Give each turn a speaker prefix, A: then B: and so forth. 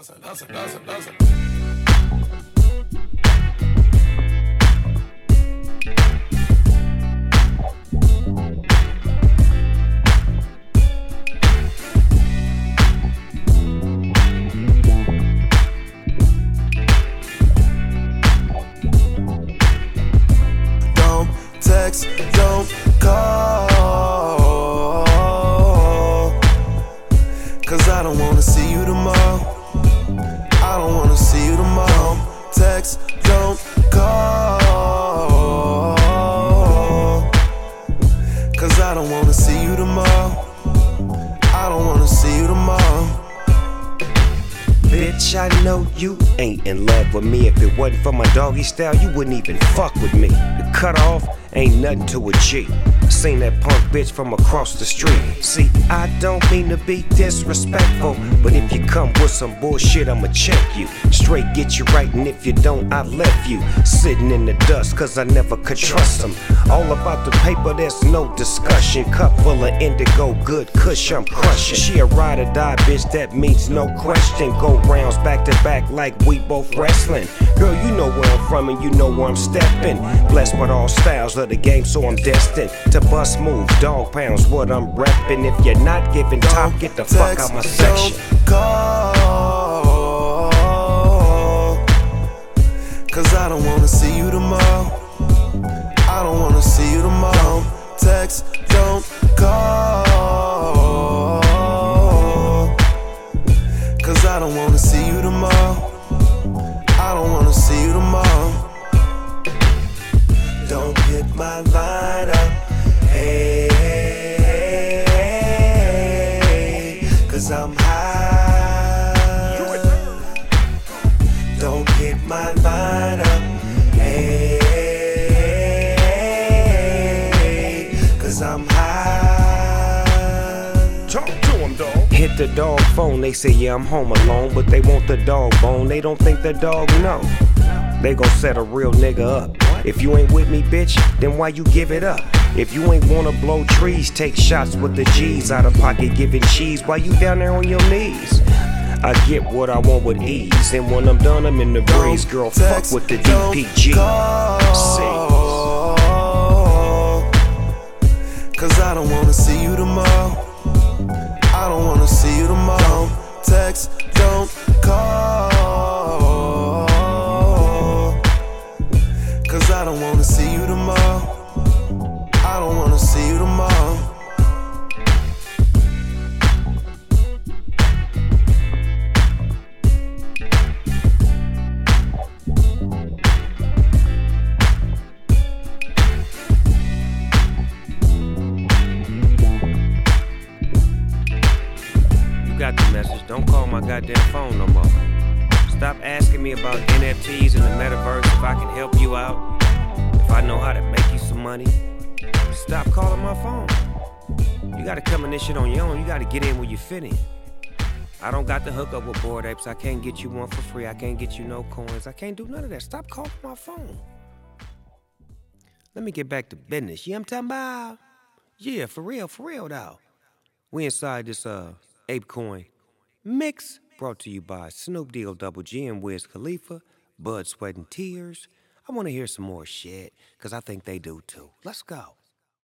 A: Don't text, don't call, 'cause I don't wanna see you tomorrow. I don't wanna see you tomorrow. Text, don't call, 'cause I don't wanna see you tomorrow. I don't wanna see you tomorrow.
B: Bitch, I know you ain't in love with me. If it wasn't for my doggy style, you wouldn't even fuck with me. The cutoff ain't nothing to a G. Seen that punk bitch from across the street. See, I don't mean to be disrespectful, but if you come with some bullshit, I'ma check you. Straight get you right, and if you don't, I left you sitting in the dust, 'cause I never could trust them. All about the paper, there's no discussion. Cup full of indigo, good kush, I'm crushing. She a ride or die bitch, that means no question. Go rounds back to back like we both wrestling. Girl, you know where I'm from and you know where I'm stepping. Blessed with all styles of the game, so I'm destined to bust move. Dog pounds, what I'm reppin'. If you're not giving top, get the fuck out my section.
A: Don't call, 'cause I don't wanna see you tomorrow. I don't wanna see you tomorrow. Text, don't call, 'cause I don't wanna see you tomorrow. I don't wanna see you tomorrow. Don't hit my line up, hey, 'cause I'm high. Don't hit my line up, hey, 'cause I'm high.
B: Talk to him, dog. Hit the dog phone, they say yeah I'm home alone, but they want the dog bone, they don't think the dog know. They gon' set a real nigga up. If you ain't with me, bitch, then why you give it up? If you ain't wanna blow trees, take shots with the G's. Out of pocket giving cheese, why you down there on your knees? I get what I want with ease, and when I'm done, I'm in the breeze. Girl, fuck with the DPG. Sing.
A: 'Cause I don't wanna see you tomorrow. I don't wanna see you tomorrow. Text, don't call, 'cause I don't wanna see you tomorrow. I don't wanna see you tomorrow.
B: You got the message, don't call my goddamn phone no more. Stop asking me about NFTs and the metaverse. If I can help you out, if I know how to make you some money, stop calling my phone. You gotta come in this shit on your own. You gotta get in where you fit in. I don't got the hookup with Bored Apes. I can't get you one for free. I can't get you no coins. I can't do none of that. Stop calling my phone. Let me get back to business. You know what I'm talking about? Yeah, for real though. We inside this ApeCoin mix brought to you by Snoop Deal Double G and Wiz Khalifa, Bud Sweat and Tears. I want to hear some more shit, 'cause I think they do too. Let's go.